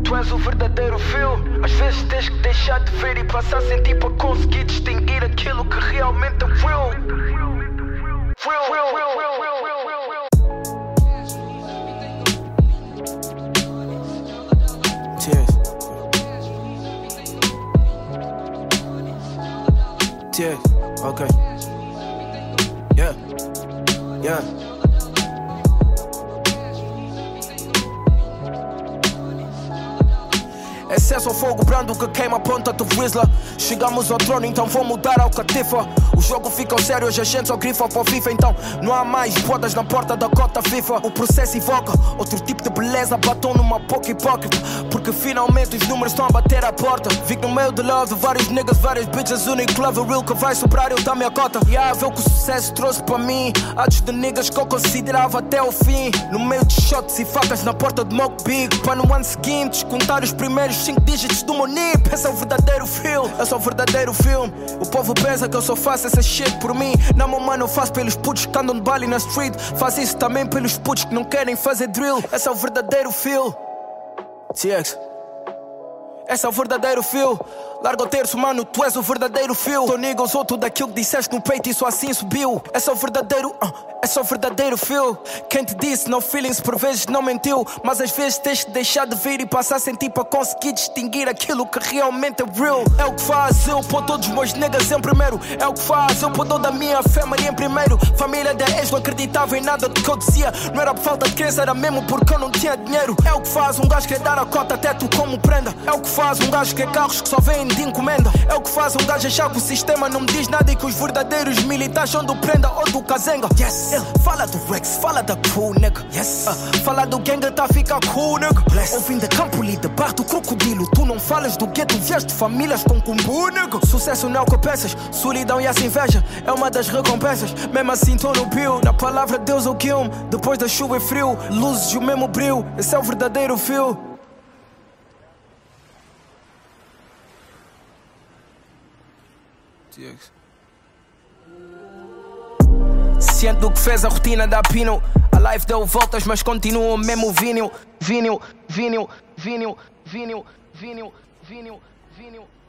Tu és o verdadeiro feel. Às vezes tens que deixar de ver e passar a sentir para conseguir distinguir aquilo que realmente é real. Cheers, okay. Yeah. Excesso ao fogo brando que queima a ponta do Whistler. Chegamos ao trono, então vou mudar ao catifa. O jogo fica sério, hoje a gente só grifa para o FIFA. Então não há mais bodas na porta da cota FIFA. O processo evoca outro tipo de beleza, batom numa boca hipócrita. Porque finalmente os números estão a bater à porta. Vi no meio de love, vários niggas, várias bitches. Único love real que vai sobrar, eu dá-me a cota. E a ver o que o sucesso trouxe para mim. Atos de niggas que eu considerava até o fim. No meio de shots e facas na porta de Mock Big. Para no ano seguinte descontar os primeiros 5 dígitos do meu NIP. Esse é o verdadeiro feel, esse é o verdadeiro filme. O povo pensa que eu só faço essa shit por mim. Não, meu mano, eu faço pelos putos que andam de Bali na street. Faço isso também pelos putos que não querem fazer drill. Esse é o verdadeiro feel. TX. Esse é o verdadeiro feel. Larga o terço, mano, tu és o verdadeiro feel. Tô nigga, usou tudo aquilo que disseste no peito e só assim subiu. Esse é o verdadeiro, esse é o verdadeiro feel. Quem te disse no feelings por vezes não mentiu. Mas às vezes tens de deixar de vir e passar a sentir para conseguir distinguir aquilo que realmente é real. É o que faz eu pôr todos os meus niggas em primeiro. É o que faz eu pôr toda a minha família em primeiro. Família da ex não acreditava em nada do que eu dizia. Não era por falta de crença, era mesmo porque eu não tinha dinheiro. É o que faz um gajo que é dar a cota até tu como prenda. É o que faz um gajo que é carros que só vêm de encomenda. É o que faz um gajo achar que o sistema não me diz nada e que os verdadeiros militares são do prenda ou do cazenga. Yes, fala do Rex, fala da crew, nigga. Yes, fala do gang tá a ficar cool, nigga. Ouvindo de campo ali, de bar do crocodilo. Tu não falas do gueto, vieste de famílias com cumbu, nigga. Sucesso não é o que pensas, solidão e essa inveja é uma das recompensas. Mesmo assim tô no pio, na palavra de Deus eu guio-me. Depois da chuva e frio, luzes e o mesmo brilho. Esse é o verdadeiro feel. Ciente do que fez a rotina da Pino. A life deu voltas mas continua o mesmo vinil.